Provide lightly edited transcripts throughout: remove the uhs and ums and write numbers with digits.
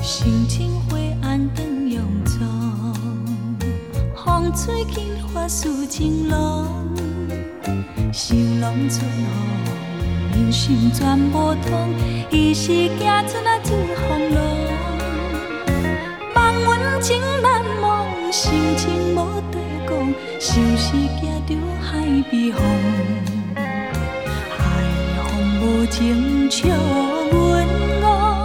心情灰暗灯永踪，风吹紧发丝情浓，心拢春风，人心全无通，伊是行出那一风浪，梦阮情难忘，心情无地讲，像是行着海边风，海风无情笑阮误。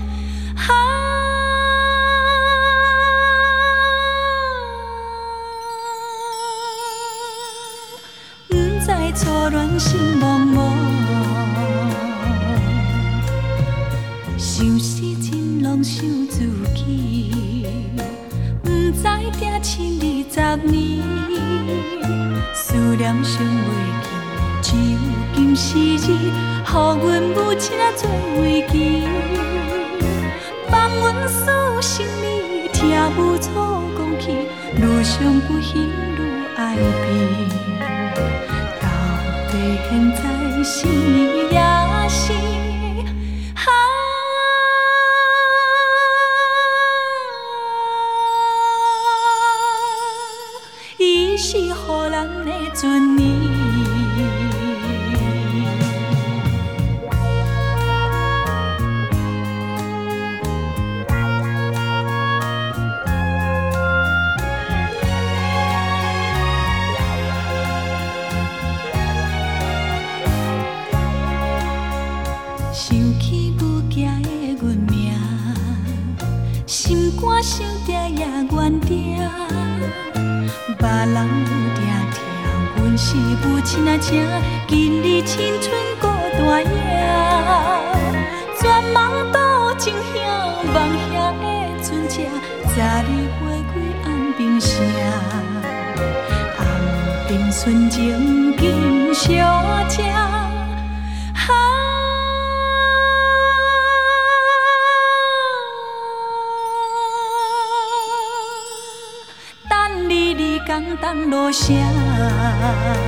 初恋心茫茫，想死真拢想自己，不知定12年，思念想袂记，只有今时日，予阮母亲做慰藉，放阮诉心里，听有错讲起，愈想不幸愈爱悲。现在是也是，伊是予咱的尊年。想起不行的阮命，心肝想定也怨定，别人定听，阮是母亲仔正，今日青春孤单影，全梦倒情兄，梦兄的船只，昨日花开暗冰城，暗冰纯情今小姐。江东路声。